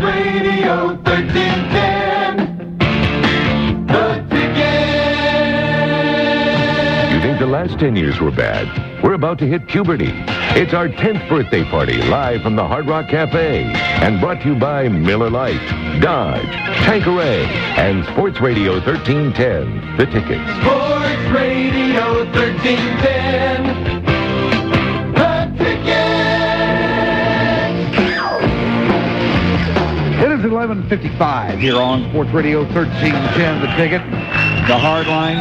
Radio 1310. The Ticket. You think the last 10 years were bad? We're about to hit puberty. It's our 10th birthday party live from the Hard Rock Cafe and brought to you by Miller Lite, Dodge, Tanqueray, and Sports Radio 1310. The Ticket. Sports Radio 1310. The Ticket. It is 11:55 here on Sports Radio 1310. The Ticket. The Hard Line.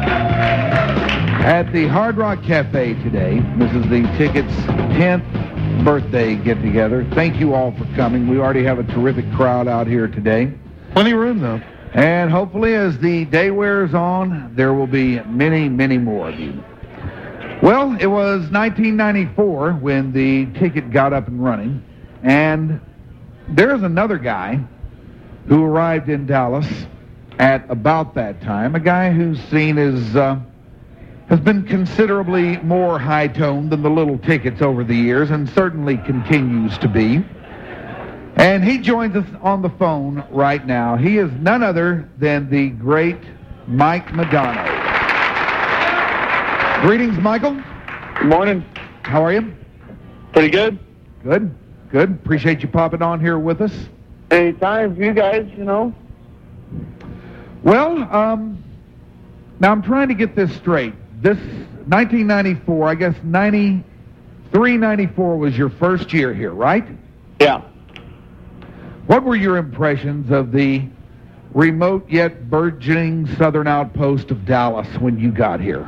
At the Hard Rock Cafe today. This is the Ticket's 10th birthday get-together. Thank you all for coming. We already have a terrific crowd out here today. Plenty of room, though. And hopefully as the day wears on, there will be many, many more of you. Well, it was 1994 when the Ticket got up and running. And there's another guy who arrived in Dallas at about that time. A guy who's seen as... has been considerably more high-toned than the Little Tickets over the years, and certainly continues to be. And he joins us on the phone right now. He is none other than the great Mike Modano. Greetings, Michael. Good morning. How are you? Pretty good. Good, good. Appreciate you popping on here with us. Anytime for you guys, you know. Well, now I'm trying to get this straight. This 1994, I guess 93, 94 was your first year here, right? Yeah. What were your impressions of the remote yet burgeoning southern outpost of Dallas when you got here?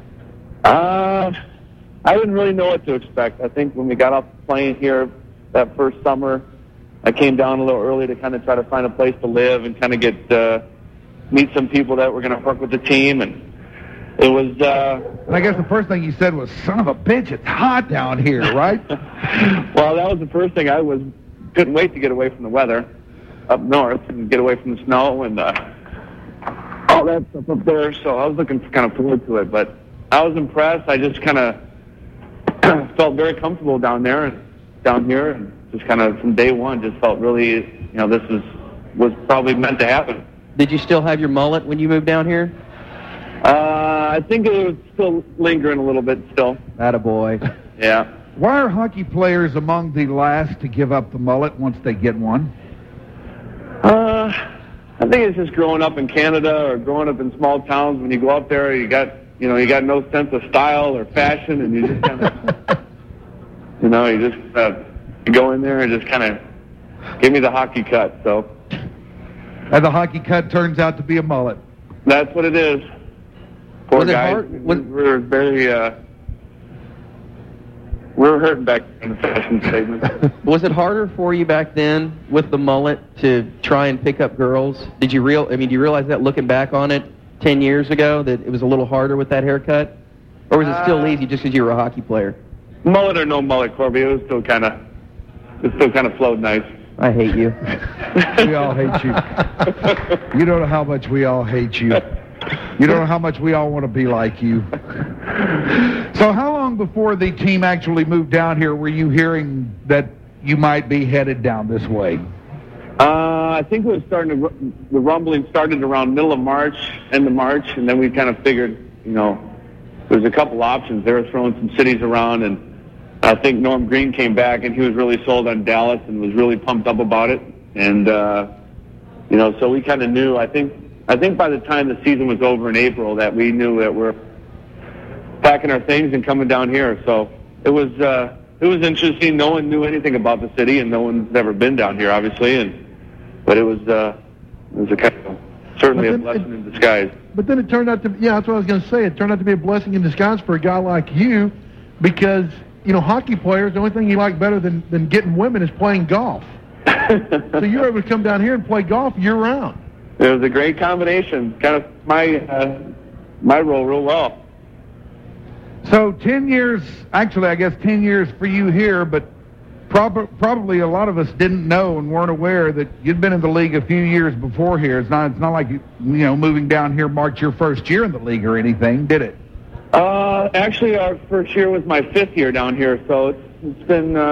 I didn't really know what to expect. I think when we got off the plane here that first summer, I came down a little early to kind of try to find a place to live and kind of get meet some people that were going to work with the team. And it was... and I guess the first thing you said was, son of a bitch, it's hot down here, right? Well, that was the first thing. Couldn't wait to get away from the weather up north and get away from the snow and all that stuff up there. So I was looking kind of forward to it. But I was impressed. I just kind of felt very comfortable down here, and just kind of from day one just felt really, this was probably meant to happen. Did you still have your mullet when you moved down here? I think it was still lingering a little bit still. Attaboy. Yeah. Why are hockey players among the last to give up the mullet once they get one? I think it's just growing up in Canada or growing up in small towns. When you go up there, you got no sense of style or fashion, and you just kind of, you go in there and just kind of give me the hockey cut. So. And the hockey cut turns out to be a mullet. That's what it is. Poor guys. We're very, we were hurting back in the fashion statement. Was it harder for you back then with the mullet to try and pick up girls? Do you realize that looking back on it 10 years ago, that it was a little harder with that haircut? Or was it still easy just because you were a hockey player? Mullet or no mullet, Corby, it still kind of flowed nice. I hate you. We all hate you. You don't know how much we all hate you. You don't know how much we all want to be like you. So how long before the team actually moved down here were you hearing that you might be headed down this way? I think the rumbling started around middle of March, end of March, and then we kind of figured, there was a couple options. They were throwing some cities around, and I think Norm Green came back, and he was really sold on Dallas and was really pumped up about it. And, so we kind of knew, I think by the time the season was over in April that we knew that we're packing our things and coming down here. So it was interesting. No one knew anything about the city, and no one's ever been down here, obviously. But it was a kind of certainly a blessing in disguise. But then it turned out to, that's what I was going to say. It turned out to be a blessing in disguise for a guy like you, because hockey players, the only thing you like better than getting women is playing golf. So you were able to come down here and play golf year-round. It was a great combination. Kind of my role real well. So 10 years, actually I guess 10 years for you here, but probably a lot of us didn't know and weren't aware that you'd been in the league a few years before here. It's not like moving down here marked your first year in the league or anything, did it? Actually, our first year was my 5th year down here, so it's been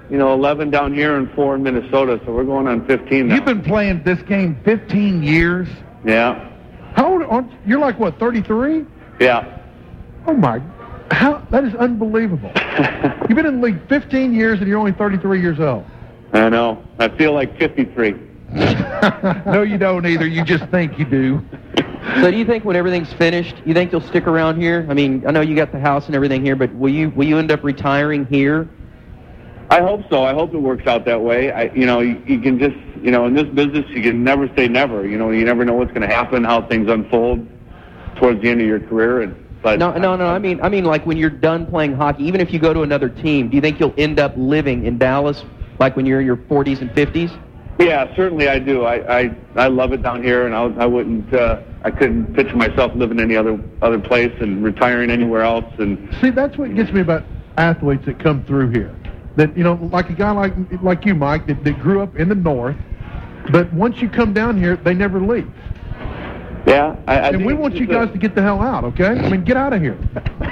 11 down here and 4 in Minnesota, so we're going on 15 now. You've been playing this game 15 years. Yeah. How old are you? You're like, what, 33? Yeah. Oh, my. That is unbelievable. You've been in the league 15 years and you're only 33 years old. I know. I feel like 53. No, you don't either. You just think you do. So do you think when everything's finished, you think you'll stick around here? I mean, I know you got the house and everything here, but will you end up retiring here? I hope so. I hope it works out that way. You can just, in this business, you can never say never. You never know what's going to happen, how things unfold towards the end of your career. No. I mean, like when you're done playing hockey, even if you go to another team, do you think you'll end up living in Dallas, like when you're in your 40s and 50s? Yeah, certainly I do. I love it down here, and I couldn't picture myself living any other place and retiring anywhere else. And see, that's what gets me about athletes that come through here. That, like a guy like you, Mike, that grew up in the North, but once you come down here, they never leave. Yeah, and we want you guys to get the hell out, okay? I mean, get out of here.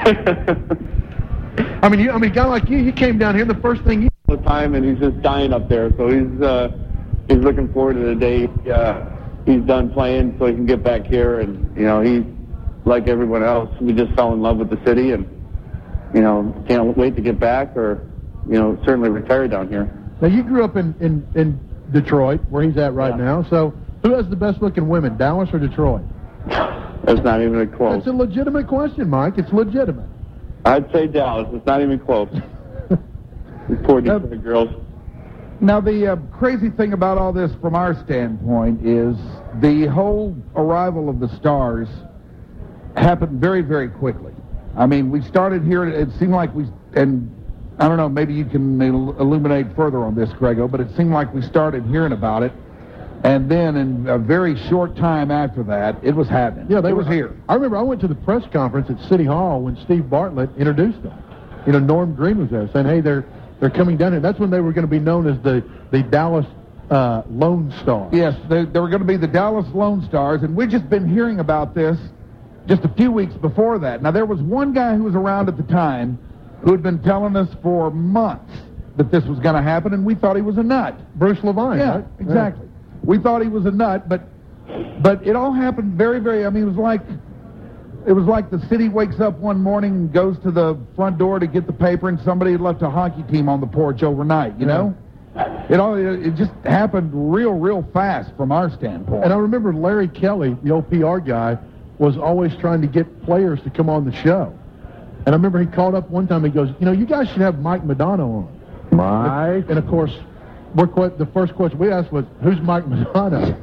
I mean, a guy like you came down here, the first thing you... All the time, and he's just dying up there, so he's looking forward to the day he's done playing so he can get back here. And, he, like everyone else, we just fell in love with the city and, can't wait to get back or... certainly retire down here. Now, you grew up in Detroit, where he's at right now, so who has the best-looking women, Dallas or Detroit? That's not even a close. It's a legitimate question, Mike. It's legitimate. I'd say Dallas. It's not even close. These poor Detroit girls. Now, the crazy thing about all this from our standpoint is the whole arrival of the Stars happened very, very quickly. I mean, we started here, it seemed like and I don't know, maybe you can illuminate further on this, Grego, but it seemed like we started hearing about it, and then in a very short time after that, it was happening. Yeah, they was here. I remember I went to the press conference at City Hall when Steve Bartlett introduced them. Norm Green was there saying, hey, they're coming down here. That's when they were going to be known as the Dallas Lone Stars. Yes, they were going to be the Dallas Lone Stars, and we've just been hearing about this just a few weeks before that. Now, there was one guy who was around at the time who had been telling us for months that this was going to happen, and we thought he was a nut. Bruce Levine, yeah, right? Exactly. Yeah. We thought he was a nut, but it all happened very, very, I mean, it was like the city wakes up one morning and goes to the front door to get the paper, and somebody had left a hockey team on the porch overnight, you know? It just happened real fast from our standpoint. And I remember Larry Kelly, the old PR guy, was always trying to get players to come on the show. And I remember he called up one time, he goes, you guys should have Mike Madonna on. Mike? And of course, the first question we asked was, who's Mike Madonna?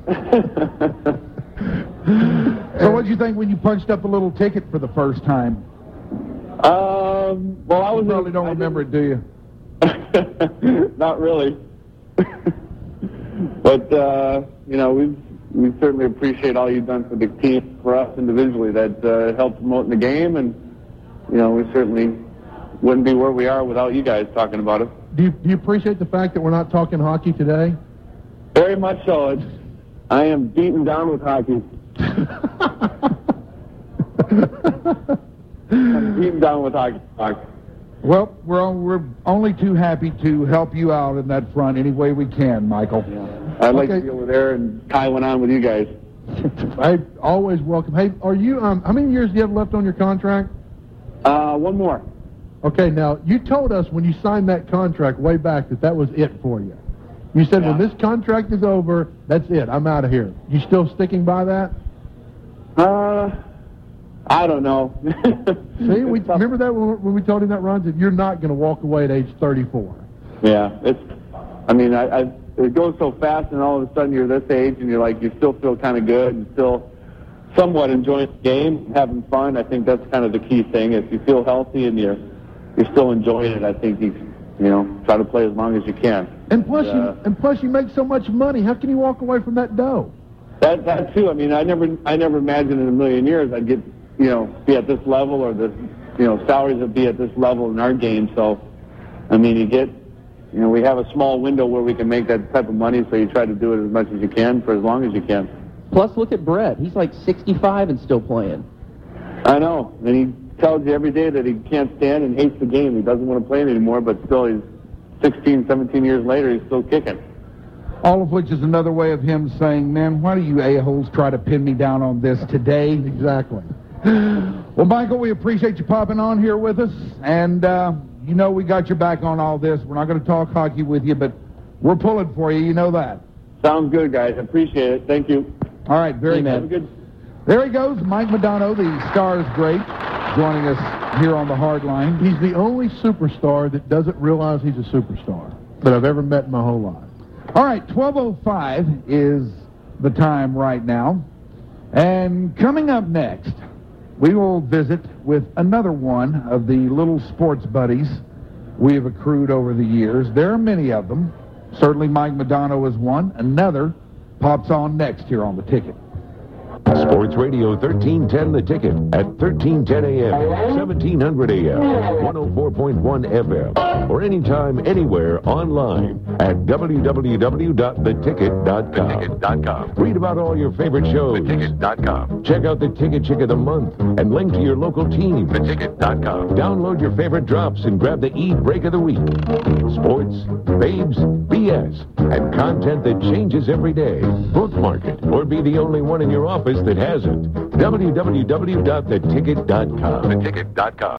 So what did you think when you punched up a little ticket for the first time? Well, I probably don't remember it, do you? Not really. But, we certainly appreciate all you've done for the team, for us individually, that helped promote the game, and we certainly wouldn't be where we are without you guys talking about it. Do you appreciate the fact that we're not talking hockey today? Very much so. I am beaten down with hockey. I'm beaten down with hockey. Well, we're only too happy to help you out in that front any way we can, Michael. Yeah. I'd like to be over there and tie one on with you guys. I always welcome. Hey, are you? How many years do you have left on your contract? One more. Okay, now, you told us when you signed that contract way back that was it for you. You said, when this contract is over, that's it, I'm out of here. You still sticking by that? I don't know. See, remember that when we told him that, Ron, that you're not going to walk away at age 34. Yeah, it goes so fast, and all of a sudden you're this age, and you still feel kind of good, and still somewhat enjoying the game, having fun. I think that's kind of the key thing. If you feel healthy and you're still enjoying it, I think you try to play as long as you can. And plus, you make so much money. How can you walk away from that dough? That too. I mean, I never imagined in a million years I'd get be at this level, or the salaries would be at this level in our game. So, I mean, we have a small window where we can make that type of money. So you try to do it as much as you can for as long as you can. Plus, look at Brett. He's like 65 and still playing. I know. And he tells you every day that he can't stand and hates the game. He doesn't want to play it anymore, but still he's 16, 17 years later, he's still kicking. All of which is another way of him saying, man, why do you a-holes try to pin me down on this today? Exactly. Well, Michael, we appreciate you popping on here with us, and you know we got your back on all this. We're not going to talk hockey with you, but we're pulling for you. You know that. Sounds good, guys. I appreciate it. Thank you. All right, very Have a good. good. There he goes, Mike Modano, the Stars great, joining us here on the Hard Line. He's the only superstar that doesn't realize he's a superstar that I've ever met in my whole life. All right, 12:05 is the time right now. And coming up next, we will visit with another one of the little sports buddies we have accrued over the years. There are many of them. Certainly Mike Modano is one. Another pops on next here on The Ticket. Sports Radio 1310 The Ticket at 1310 a.m., 1700 a.m., 104.1 FM, or anytime, anywhere, online at www.theticket.com. Read about all your favorite shows. TheTicket.com. Check out the Ticket Chick of the Month and link to your local team. TheTicket.com. Download your favorite drops and grab the E-Break of the Week. Sports, babes, BS, and content that changes every day. Bookmark it, or be the only one in your office that hasn't. www.theticket.com. TheTicket.com.